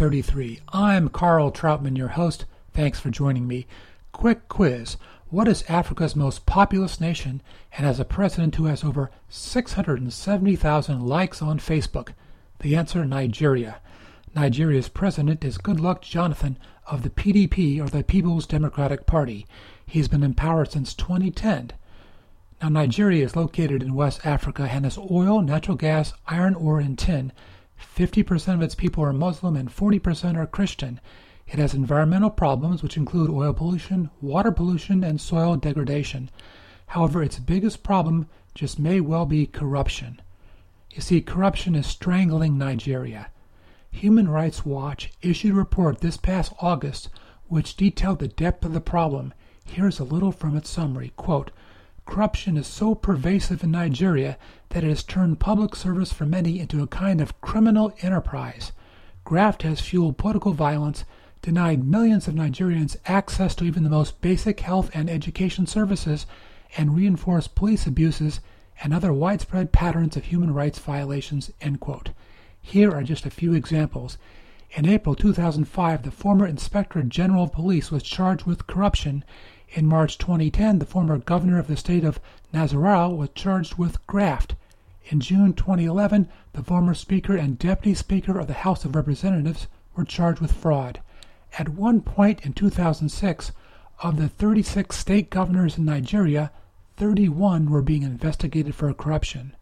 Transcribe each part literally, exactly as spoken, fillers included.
thirty-three. I'm Carl Troutman, your host. Thanks for joining me. Quick quiz. What is Africa's most populous nation and has a president who has over six hundred seventy thousand likes on Facebook? The answer, Nigeria. Nigeria's president is Goodluck Jonathan of the P D P, or the People's Democratic Party. He's been in power since twenty ten. Now, Nigeria is located in West Africa and has oil, natural gas, iron ore, and tin. fifty percent of its people are Muslim and forty percent are Christian. It has environmental problems, which include oil pollution, water pollution, and soil degradation. However, its biggest problem just may well be corruption. You see, corruption is strangling Nigeria. Human Rights Watch issued a report this past August which detailed the depth of the problem. Here's a little from its summary. Quote, corruption is so pervasive in Nigeria that it has turned public service for many into a kind of criminal enterprise. Graft has fueled political violence, denied millions of Nigerians access to even the most basic health and education services, and reinforced police abuses and other widespread patterns of human rights violations. End quote. Here are just a few examples. In April two thousand five, the former Inspector General of Police was charged with corruption. In March twenty ten, the former governor of the state of Nasarawa was charged with graft. In June twenty eleven, the former Speaker and Deputy Speaker of the House of Representatives were charged with fraud. At one point in two thousand six, of the thirty-six state governors in Nigeria, thirty-one were being investigated for corruption.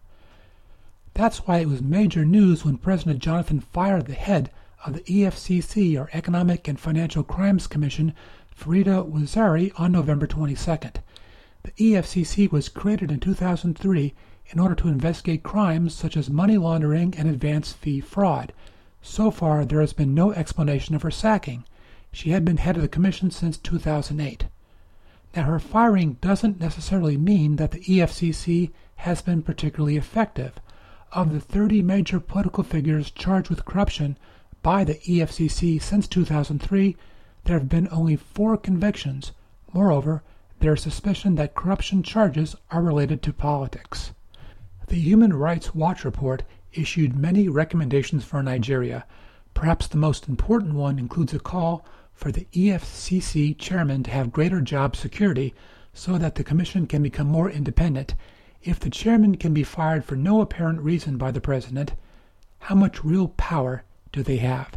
That's why it was major news when President Jonathan fired the head of the E F C C, or Economic and Financial Crimes Commission, Farida Waziri, on November twenty-second. The E F C C was created in two thousand three in order to investigate crimes such as money laundering and advance fee fraud. So far, there has been no explanation of her sacking. She had been head of the commission since two thousand eight. Now, her firing doesn't necessarily mean that the E F C C has been particularly effective. Of the thirty major political figures charged with corruption by the E F C C since two thousand three, there have been only four convictions. Moreover, there is suspicion that corruption charges are related to politics. The Human Rights Watch report issued many recommendations for Nigeria. Perhaps the most important one includes a call for the E F C C chairman to have greater job security so that the commission can become more independent. If the chairman can be fired for no apparent reason by the president, how much real power do they have?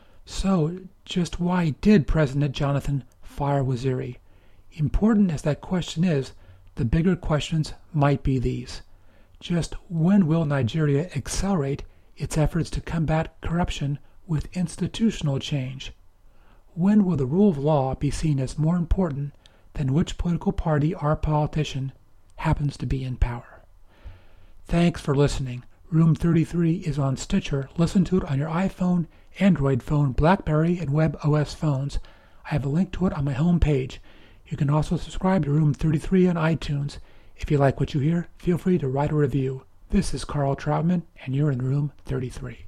So, just why did President Jonathan fire Waziri? Important as that question is, the bigger questions might be these. Just when will Nigeria accelerate its efforts to combat corruption with institutional change? When will the rule of law be seen as more important than which political party or politician happens to be in power? Thanks for listening. Room thirty-three is on Stitcher. Listen to it on your iPhone, Android phone, BlackBerry, and WebOS phones. I have a link to it on my home page. You can also subscribe to Room thirty-three on iTunes. If you like what you hear, feel free to write a review. This is Carl Troutman, and you're in Room thirty-three.